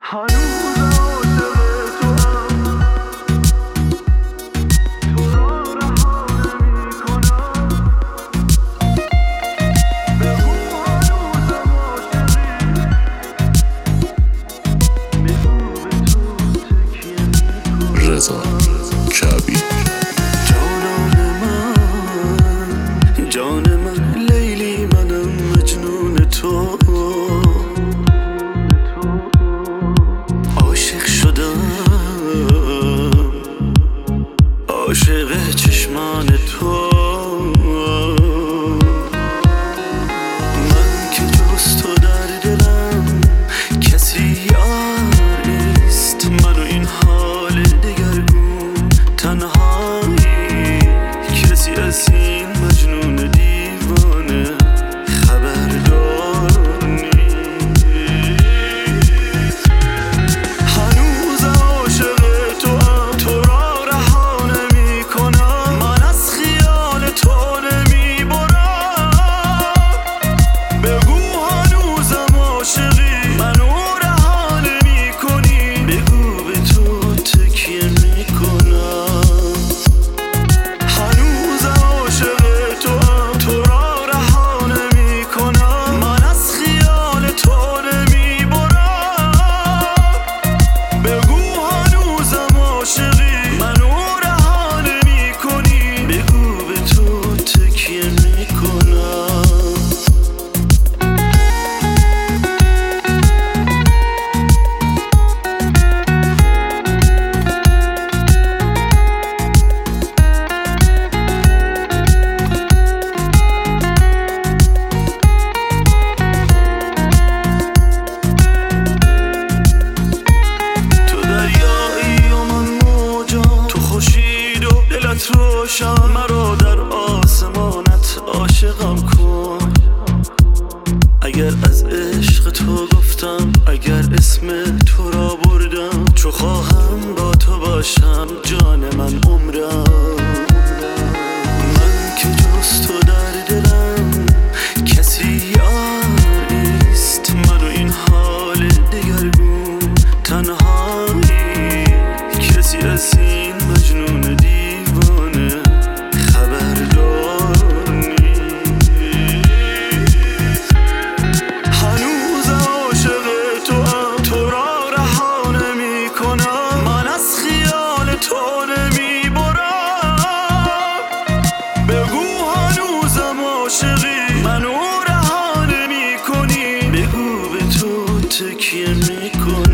رضا کبی. جان من لیلی، منم مجنون تو، عاشق شدم، عاشق چشمان تو. من که جز تو در دلم کسی یار نیست، من و این حال دگرگون تنهایی، کسی از این مجنون دیوانه خبردار نیست. هنوزم عاشق توام، تو را رها نمی کنم، من از خیال تو نمی برم. بگو هنوزم عاشقی، منو رها نمی کنی، بگو به تو تکیه می کنم. هنوزم عاشق توام، تو را رها نمی کنم، من از خیال تو نمی برم. بگو هنوزم عاشقی، منو رها نمی کنی، بگو به تو تکیه می کنم. روشن مرا در آسمانت عاشقم کن. اگر از عشق تو گفتم، اگر اسم تو را بردم، چو خواهم با تو باشم جان من عمرم. من که جز تو در دلم کسی یار نیست، من و این حال دگرگون تنهایی، کسی از این مجنون دیوانه خبردار نیست. هنوزم عاشق توام، تو را رها نمی کنم، من از خیال تو نمی برم. بگو هنوزم عاشقی، منو رها نمی کنی، بگو به تو تکیه می کنم.